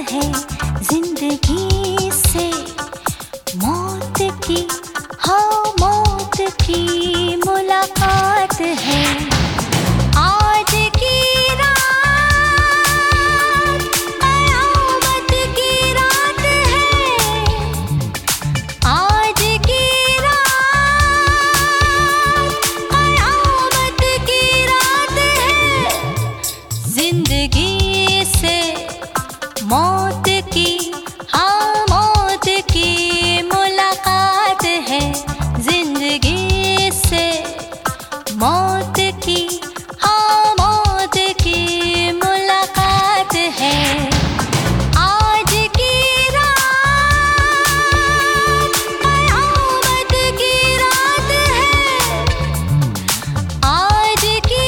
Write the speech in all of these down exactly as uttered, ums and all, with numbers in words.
है जिंदगी से। मौत की, हाँ मौत की मुलाकात है। आज की रात कयामत की रात है। आज की रात कयामत की रात है। जिंदगी से मौत की, हाँ मौत की मुलाकात है। जिंदगी से मौत की, हाँ मौत की मुलाकात है। आज की रात कयामत की रात है। आज की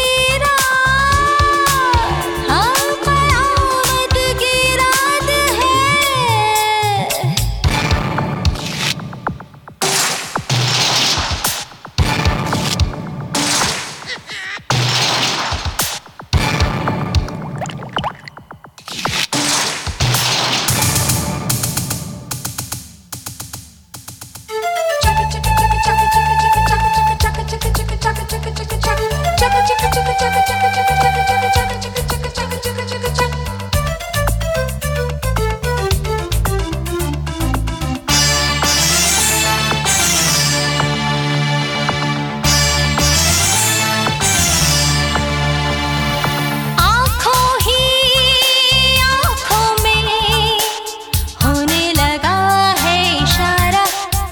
रात, हाँ कयामत की रात है। आँखों ही आँखों में होने लगा है इशारा।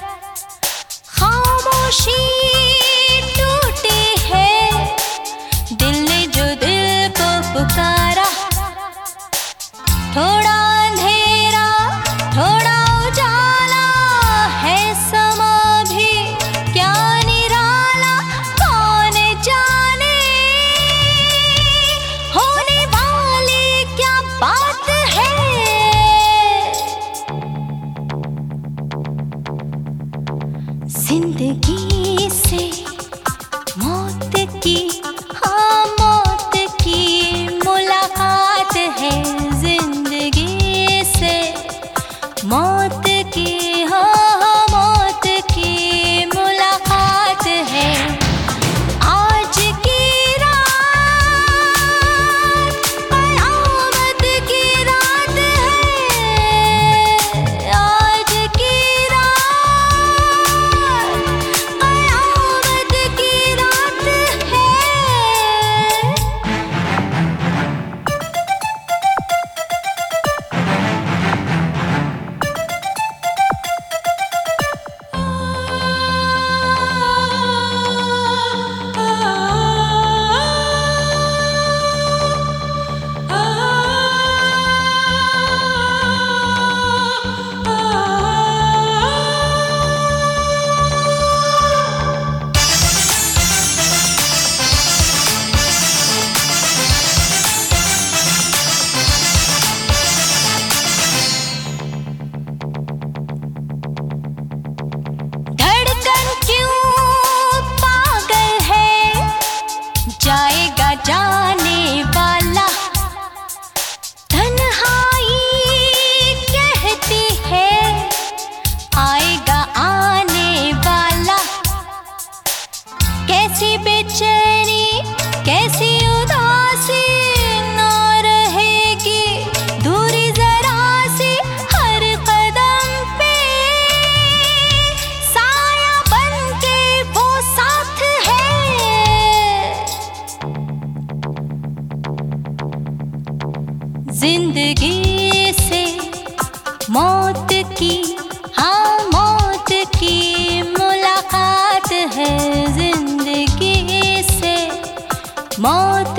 खामोशी टूटी है, दिल ने जो दिल को पुकारा। थोड़ा अंधेरा थोड़ा उजाला है समा भी क्या निराला। कौन जाने होने वाली क्या बात है। जिंदगी से मौत की, हाँ मौत की मुलाकात है। जिंदगी से मौत की, हाँ मौत की मुलाकात है। आज की रात कयामत की रात है। आज की रात कयामत की रात है। धड़कन क्यों पागल है, जाएगा जाने वाला। तन्हाई कहती है, आएगा आने वाला। कैसी बेचैनी कैसी उदासी ना रहेगी दूरी जरा सी। हर कदम पे साया बन के वो साथ है। जिंदगी से मौत की, हाँ मौत की मुलाकात है। जिंदगी से मौत